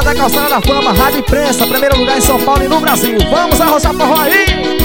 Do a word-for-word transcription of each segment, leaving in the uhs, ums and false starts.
da Calçada da Fama, Rádio Imprensa, primeiro lugar em São Paulo e no Brasil. Vamos arrochar forró aí!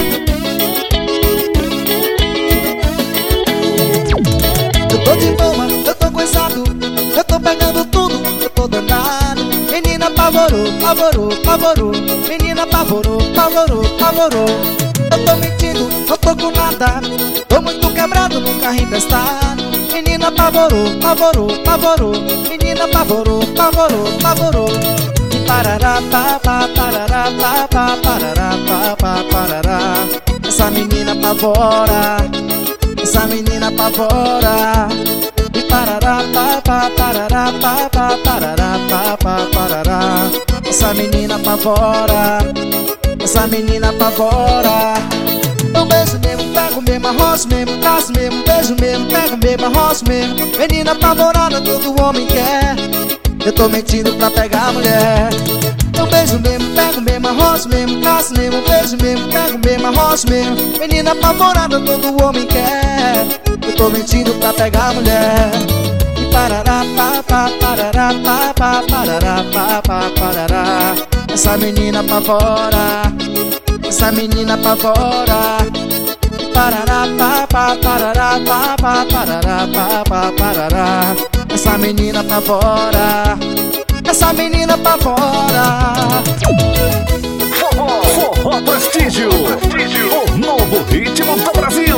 Eu tô de boa, eu tô coisado, eu tô pegando tudo, eu tô danado. Menina apavorou, apavorou, apavorou. Menina apavorou, apavorou, apavorou. Eu tô mentindo, não tô com nada. Tô muito quebrado no carro emprestado. Menina apavorou, apavorou, apavorou. Menina apavorou, apavorou, apavorou. Parará, pa, pa, parará, pa, pa, parará, pa, pa, parará. Essa menina apavora, essa menina apavora. E parará, pa, pa, parará, pa, pa, parará, pa, pa, parará. Essa menina apavora, essa menina apavora. Eu beijo mesmo, pego mesmo, arroço mesmo, traço mesmo, beijo mesmo, pego mesmo, arroço mesmo. Menina apavorada, todo homem quer. Eu tô mentindo pra pegar a mulher. Eu beijo mesmo, pego mesmo, arroço mesmo, traço mesmo, beijo mesmo, pego mesmo, arroço mesmo. Menina apavorada, todo homem quer. Eu tô mentindo pra pegar a mulher. E parará, pa, pa, parará, pa, pa, parará, pa, pa, parará. Essa menina apavora, essa menina apavora. Parará, pa, pa, parará, pa, pa, parará, pa, pa, parará. Essa menina apavora, essa menina apavora. Forró, Forró Prestígio, o novo ritmo do Brasil.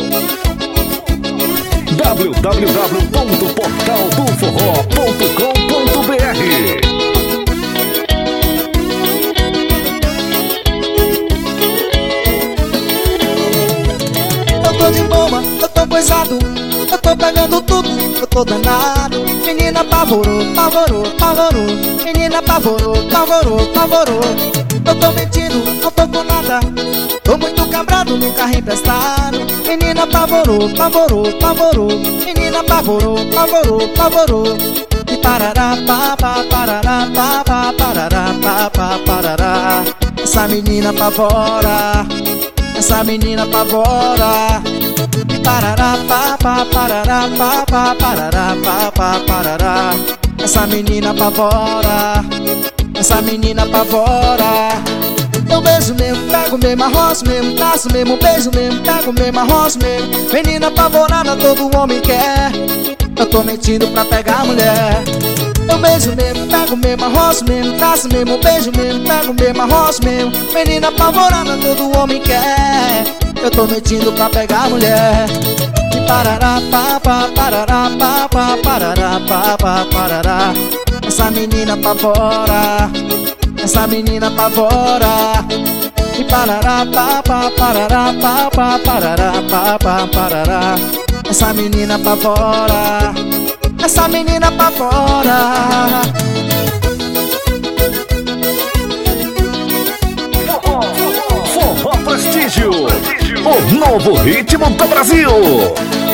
w w w ponto portal do forró ponto com ponto b r. Eu tô de boa, eu tô coisado, eu tô pegando tudo, eu tô danado. Menina apavorou, apavorou, apavorou. Menina apavorou, apavorou, apavorou. Eu tô mentindo, não tô com nada. Tô muito quebrado no carro emprestado. Menina apavorou, apavorou, apavorou. Menina apavorou, apavorou, apavorou. E parará, pa, pa, parará, pa, pa, parará, pa, pa, parará. Essa menina apavora, essa menina apavora. E parará, pa, pa, parará, pa, pa, parará, pa, pa, parará. Essa menina apavora, essa menina apavora. Eu beijo mesmo, pego mesmo, arroço mesmo, traço mesmo, beijo mesmo, pego mesmo, arroço mesmo. Menina apavorada, todo homem quer. Eu tô mentindo pra pegar a mulher. Eu beijo mesmo, pego mesmo, arroço mesmo, traço mesmo, beijo mesmo, pego mesmo, arroço mesmo. Menina apavorada, todo homem quer. Eu tô mentindo pra pegar a mulher. E parará, pa, pa, parará, pa, pa, parará, pa, pa, parará. Essa menina apavora, essa menina apavora. E parará, pa, pa, parará, pa, pa, parará, pa, pa, parará. Essa menina apavora, essa menina apavora. Forró Prestígio, o novo ritmo do Brasil.